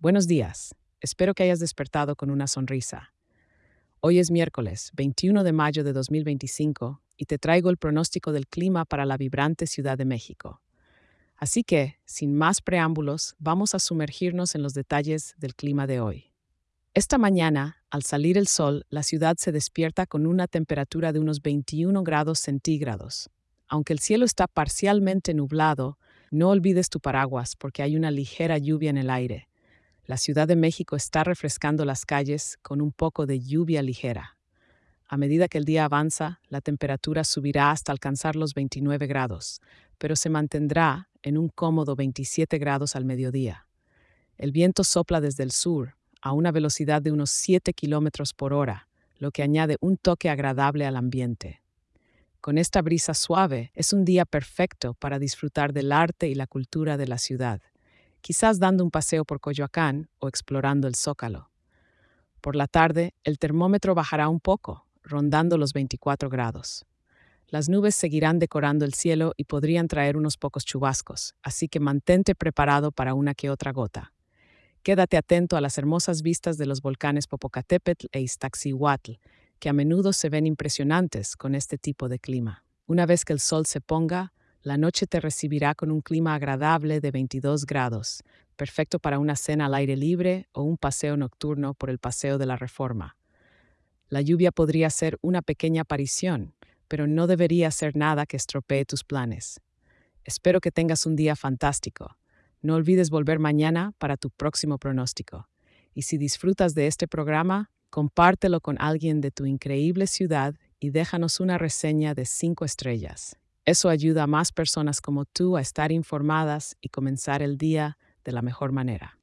Buenos días. Espero que hayas despertado con una sonrisa. Hoy es miércoles, 21 de mayo de 2025, y te traigo el pronóstico del clima para la vibrante Ciudad de México. Así que, sin más preámbulos, vamos a sumergirnos en los detalles del clima de hoy. Esta mañana, al salir el sol, la ciudad se despierta con una temperatura de unos 21 grados centígrados. Aunque el cielo está parcialmente nublado, no olvides tu paraguas porque hay una ligera lluvia en el aire. La Ciudad de México está refrescando las calles con un poco de lluvia ligera. A medida que el día avanza, la temperatura subirá hasta alcanzar los 29 grados, pero se mantendrá en un cómodo 27 grados al mediodía. El viento sopla desde el sur, a una velocidad de unos 7 kilómetros por hora, lo que añade un toque agradable al ambiente. Con esta brisa suave, es un día perfecto para disfrutar del arte y la cultura de la ciudad, quizás dando un paseo por Coyoacán o explorando el Zócalo. Por la tarde, el termómetro bajará un poco, rondando los 24 grados. Las nubes seguirán decorando el cielo y podrían traer unos pocos chubascos, así que mantente preparado para una que otra gota. Quédate atento a las hermosas vistas de los volcanes Popocatépetl e Iztaccíhuatl, que a menudo se ven impresionantes con este tipo de clima. Una vez que el sol se ponga, la noche te recibirá con un clima agradable de 22 grados, perfecto para una cena al aire libre o un paseo nocturno por el Paseo de la Reforma. La lluvia podría ser una pequeña aparición, pero no debería ser nada que estropee tus planes. Espero que tengas un día fantástico. No olvides volver mañana para tu próximo pronóstico. Y si disfrutas de este programa, compártelo con alguien de tu increíble ciudad y déjanos una reseña de 5 estrellas. Eso ayuda a más personas como tú a estar informadas y comenzar el día de la mejor manera.